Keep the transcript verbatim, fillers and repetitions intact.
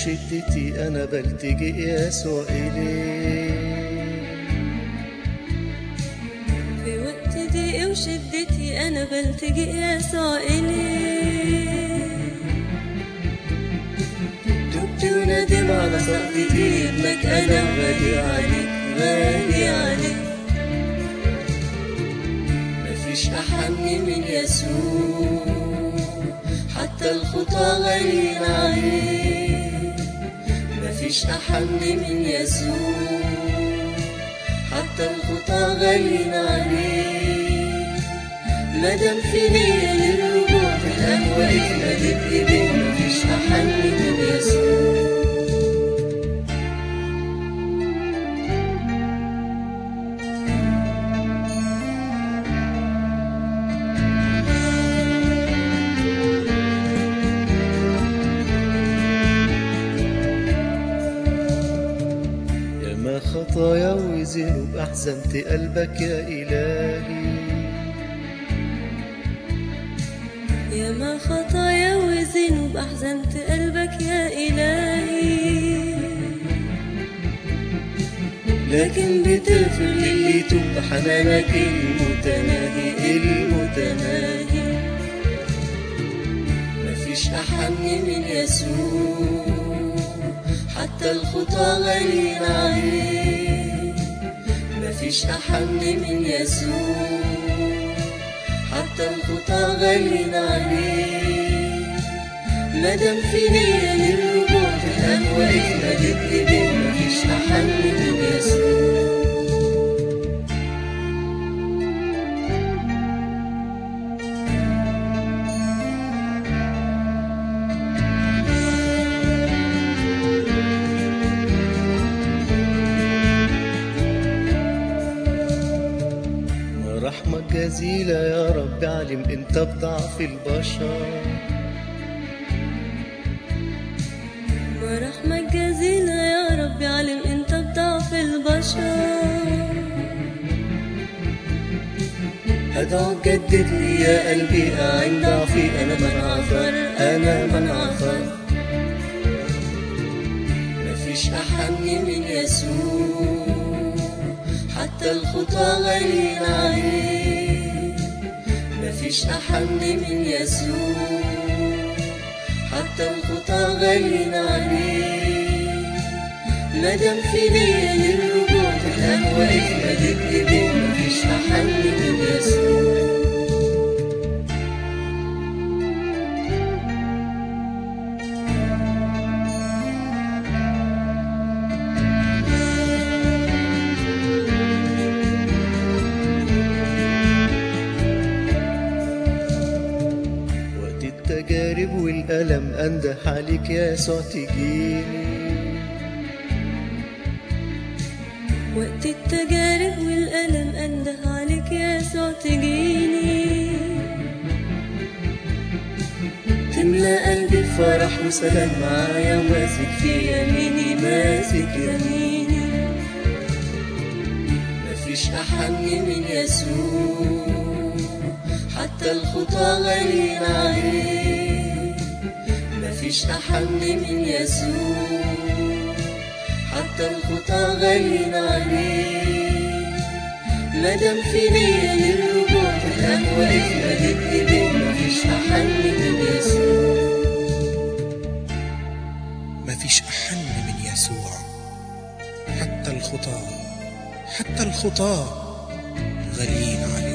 وشدتي أنا بلتجئ يسوع إليه. في وقت ضيقي وشدتي أنا بلتجئ يسوع إليه. تبت وندم على سقطتي، ابنك أنا غالي عليك غالي عليك. مفيش أحن من يسوع، حتى الخطى غاليين عليه. مفيش أحن من يسوع، حتى الخطى غاليين عليه. مادام في نية للرجوع في القهوة اتمدت إيديه. مفيش أحن من يسوع. ياما خطايا وذنوب أحزنت قلبك يا إلهي. ياما خطايا وذنوب أحزنت قلبك يا إلهي. لكن بتغفر للي يتوب بحنانك المتناهي المتناهي. مفيش أحن من يسوع، حتى الخطى غاليين عليه. مفيش أحن من يسوع، حتى الخطى غاليين عليه. مادام في نية للرجوع في القهوة اتمدت إيديه. مفيش أحن من يسوع. رحمة جزيلة يا رب، علم انت بضعف البشر. ورحمة جزيلة يا رب، علم انت بضعف البشر. أدعوك جدد لي يا قلبي أعن ضعفي. أنا من عثر أنا من عثر. مفيش أحن من يسوع، حتى الخطى غاليين عليه. مفيش أحن من يسوع، حتى الخطى غاليين عليه. مادام في نية للرجوع في القهوة اتمدت إيديه. مفيش أحن من يسوع. التجارب والألم أنده عليك يا يسوع تجيني. وقت التجارب والألم أنده عليك يا يسوع تجيني. تملى قلبي بفرح وسلام معايا، وماسك في يميني ماسك يميني. مفيش أحن من يسوع، حتى الخطى غاليين عليه. مفيش أحن من يسوع، حتى الخطى غاليين عليه. مادام في نية للرجوع في القهوة اتمدت إيديه. مفيش أحن من يسوع. مفيش أحن من يسوع، حتى الخطاة حتى الخطاة غاليين عليه.